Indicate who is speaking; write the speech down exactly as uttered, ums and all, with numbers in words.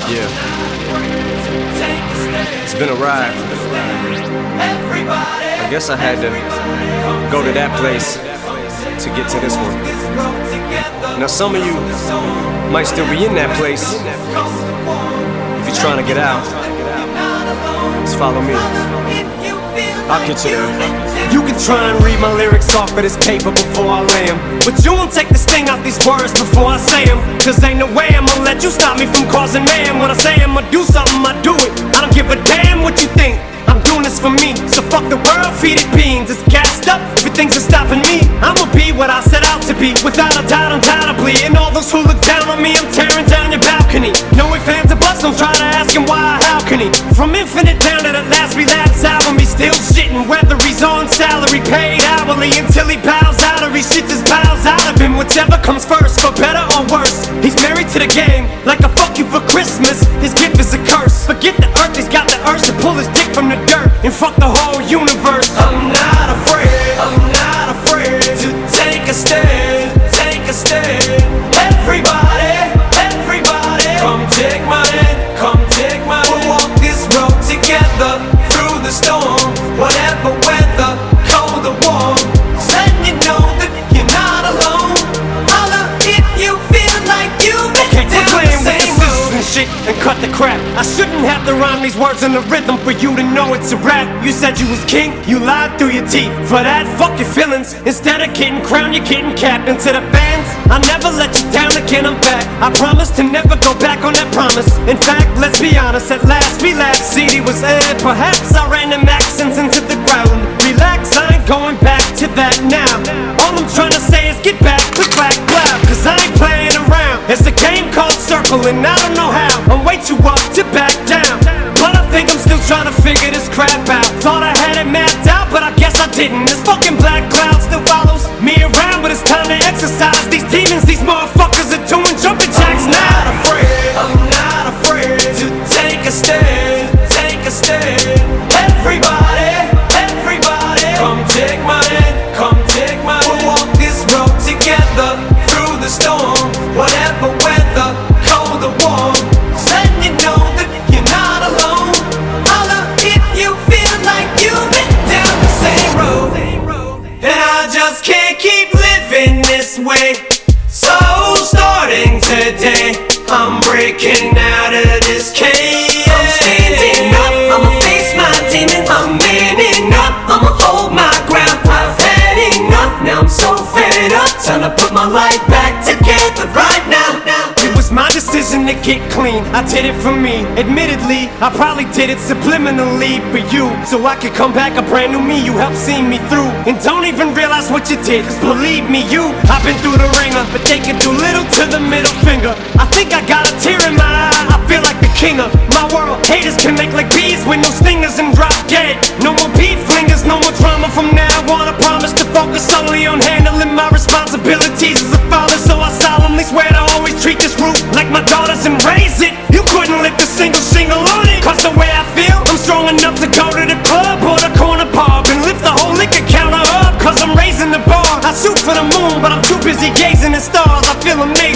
Speaker 1: Yeah. It's been a ride. I guess I had to go to that place to get to this one. Now some of you might still be in that place. If you're trying to get out, just follow me. I'll get you there.
Speaker 2: You can try and read my lyrics off of this paper before I lay 'em, but you won't take the sting out these words before I say 'em. Cause ain't no way I'ma let you stop me from causing mayhem. When I say I'ma do something, I do it. I don't give a damn what you think. I'm doing this for me, so fuck the world, feed it beans. It's gassed up, everything's just stopping me. I'ma be what I set out to be, without a doubt, undoubtedly. And all those who look down on me, I'm tearing down your balcony. No ifs, ands, or buts, don't try to ask him why, how can he? From Infinite down to the last relapse album, he's still shitting. Whether he's on salary, paid hourly, until he bows out or he shit just bows out of him. Whichever comes first, for better or worse. He's married to the game, like a fuck you for Christmas. His gift is a curse. Forget the earth, he's got the urge to pull his dick from the dirt and fuck the whole universe. I'm not afraid, I'm not afraid to take a stand, take a stand. Everybody, everybody, come take my hand, come take my hand. We'll walk this road together through the storm, whatever weather, cold or warm. Letting you know that you're not alone. Holla if you feel like you've been down the same road and shit and cut the crap. I shouldn't have to rhyme these words in the rhythm for you to know it's a rap. You said you was king, you lied through your teeth. For that, fuck your feelings. Instead of getting crowned, you're getting capped. And to the fans, I never let you down again, I'm back. I promise to never go back on that promise. In fact, let's be honest, at last we laughed. C D was aired, perhaps I ran them accents into the ground. Relax, I ain't going back to that now. All I'm trying to say is get back, click, clack, clap. Cause I ain't playing around. It's a game called Circle and I don't know how. I'm way too up to back down, but I think I'm still trying to figure this crap out. Thought I had it mapped out, but I guess I didn't. This fucking black cloud still follows me around, but it's time to exercise these demons. These motherfuckers are doing jumping jacks now. I'm not afraid, I'm not afraid to take a stand, take a stand. Everybody, everybody, come take my hand, come take my hand. We'll walk this road together through the storm, whatever weather, cold or warm. Letting you know that you're not alone. Holla if you feel like you've been down the same road. And I just can't keep living this way. So starting today, I'm breaking out of this cage. I'm standing up, I'ma face my demons. I'm manning up, I'ma hold my ground. I've had enough, now I'm so fed up. Time to put my life back together right now. It was my decision to get clean, I did it for me. Admittedly, I probably did it subliminally for you, so I could come back a brand new me. You helped see me through, and don't even realize what you did. Cause believe me, you, I've been through the ringer, but they can do little to the middle finger. I think I got a tear in my eye, I feel like the king of my world. Haters can make like bees with no stingers and drop dead. No more beef flingers, no more drama from now on. I promise to focus solely on handling my responsibilities as a father. So I solemnly swear to always treat this roof like my daughters and raise it. You couldn't lift a single shingle on it. Cause the way I feel, I'm strong enough to go to the club or the corner pub and lift the whole liquor counter up. Cause I'm raising the bar. I shoot for the moon, but I'm too busy gazing at stars. I feel amazing.